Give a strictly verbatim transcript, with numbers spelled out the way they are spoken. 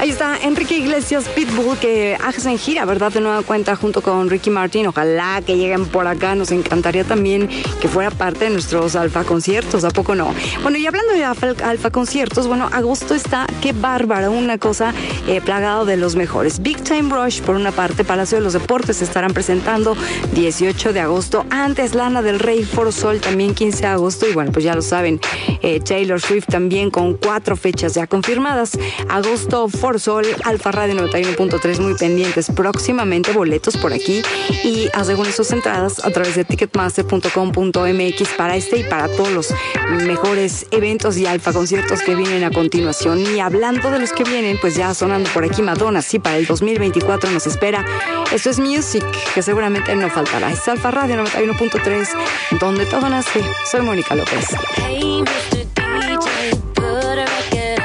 Ahí está Enrique Iglesias, Pitbull, que hacen gira, ¿verdad? De nueva cuenta junto con Ricky Martin. Ojalá que lleguen por acá. Nos encantaría también que fuera parte de nuestros Alfa Conciertos, ¿a poco no? Bueno, y hablando de Alfa, Alfa Conciertos, bueno, agosto está, qué bárbaro, una cosa eh, plagado de los mejores. Big Time Rush, por una parte, Palacio de los Deportes se estarán presentando dieciocho de agosto. Antes, Lana del Rey, Foro Sol, también quince de agosto. Y bueno, pues ya lo saben, eh, Taylor Swift también con cuatro fechas ya confirmadas. Agosto, Foro Sol, Alfa Radio noventa y uno punto tres, muy pendientes. Próximamente boletos por aquí y aseguren sus entradas a través de ticketmaster punto com punto m x para este y para todos los mejores eventos y Alfa Conciertos que vienen a continuación. Y hablando de los que vienen, pues ya sonando por aquí Madonna, sí, para el dos mil veinticuatro nos espera. Esto es Music, que seguramente no faltará. Es Alfa Radio noventa y uno punto tres, donde todo nace. Soy Mónica López. Hey, mister